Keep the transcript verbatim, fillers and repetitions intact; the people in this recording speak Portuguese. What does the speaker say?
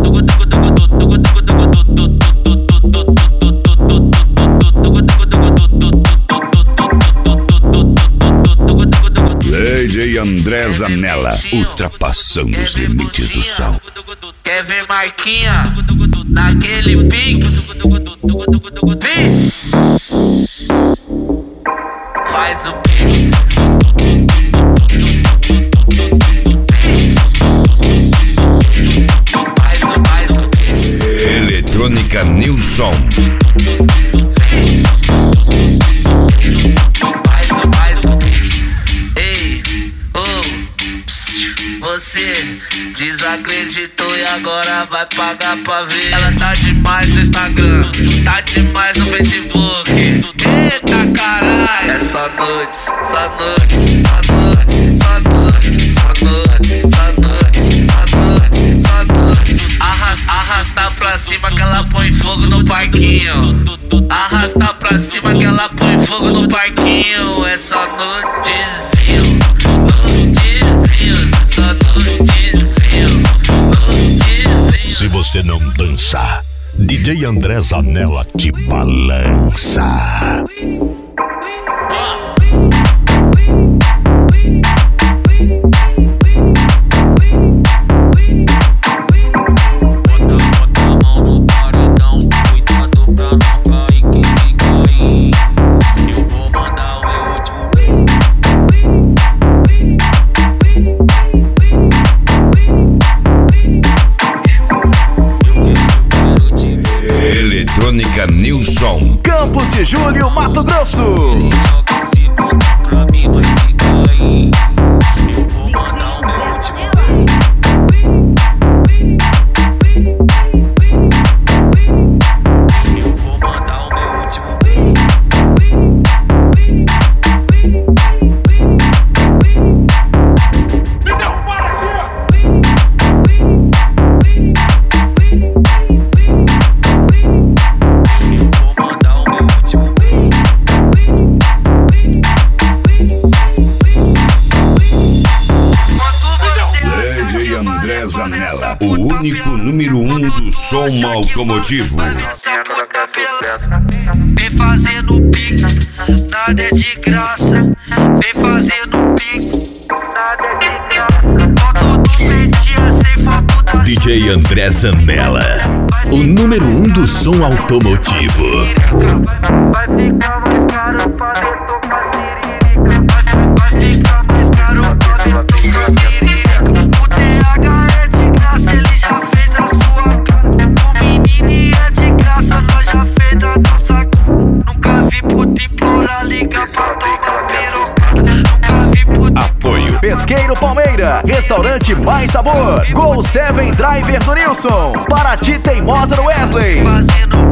D J André Zanella, ultrapassando os limites do som. Quer ver Marquinha naquele pique? Vixe! Faz o pique. Faz o, faz o pique. Eletrônica Nilson. Você desacreditou e agora vai pagar pra ver. Ela tá demais no Instagram, tá demais no Facebook. Eita caralho, é só noites, só noites, só noites, só noites, só noites, só noites, só noites, só noites. Arrasta, arrasta pra cima que ela põe fogo no parquinho. Arrasta pra cima que ela põe fogo no parquinho. É só noitezinho, noitezinho. Se você não dançar, D J André Zanella te balança. Eletrônica Nilson. Campos de Julho, Mato Grosso. Zanella, o único número um do som automotivo. Vem fazendo pix, nada é de graça. Vem fazendo pix, nada é de graça. Foto do Petia sem foto da D J André Zanella, o número um do som automotivo. Vai ficar mais caro pra ver tocar siririca. Vai ficar mais caro pra ver tocar siririca. O T H é de graça, ele já fez a sua cara. O menino é de graça, nós já fez a nossa cara. Nunca vi puta implorar, liga pra tomar pirocada. Nunca vi puta. Apoio Pesqueiro Palmeira, restaurante mais sabor. Gol sete Driver do Nilson, Paraty Teimosa do Wesley. Fazendo